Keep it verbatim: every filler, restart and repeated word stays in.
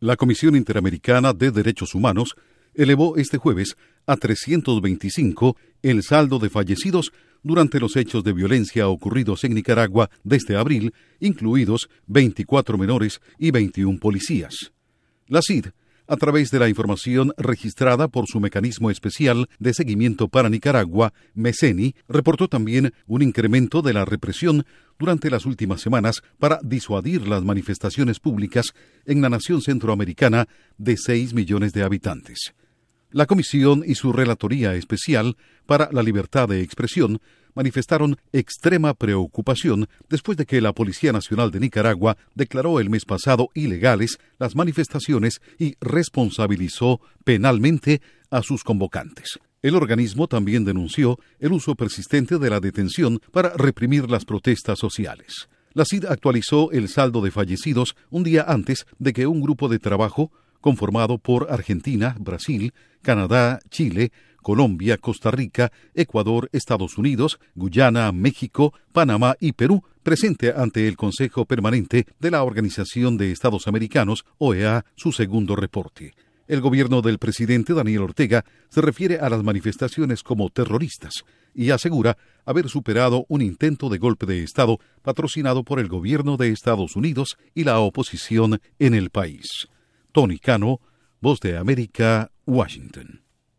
La Comisión Interamericana de Derechos Humanos elevó este jueves a trescientos veinticinco el saldo de fallecidos durante los hechos de violencia ocurridos en Nicaragua desde abril, incluidos veinticuatro menores y veintiún policías. La C I D, a través de la información registrada por su mecanismo especial de seguimiento para Nicaragua, MECENI, reportó también un incremento de la represión durante las últimas semanas para disuadir las manifestaciones públicas en la nación centroamericana de seis millones de habitantes. La Comisión y su Relatoría Especial para la Libertad de Expresión manifestaron extrema preocupación después de que la Policía Nacional de Nicaragua declaró el mes pasado ilegales las manifestaciones y responsabilizó penalmente a sus convocantes. El organismo también denunció el uso persistente de la detención para reprimir las protestas sociales. La C I D actualizó el saldo de fallecidos un día antes de que un grupo de trabajo conformado por Argentina, Brasil, Canadá, Chile, Colombia, Costa Rica, Ecuador, Estados Unidos, Guyana, México, Panamá y Perú, presente ante el Consejo Permanente de la Organización de Estados Americanos, O E A, su segundo reporte. El gobierno del presidente Daniel Ortega se refiere a las manifestaciones como terroristas y asegura haber superado un intento de golpe de Estado patrocinado por el gobierno de Estados Unidos y la oposición en el país. Tony Cano, Voz de América, Washington.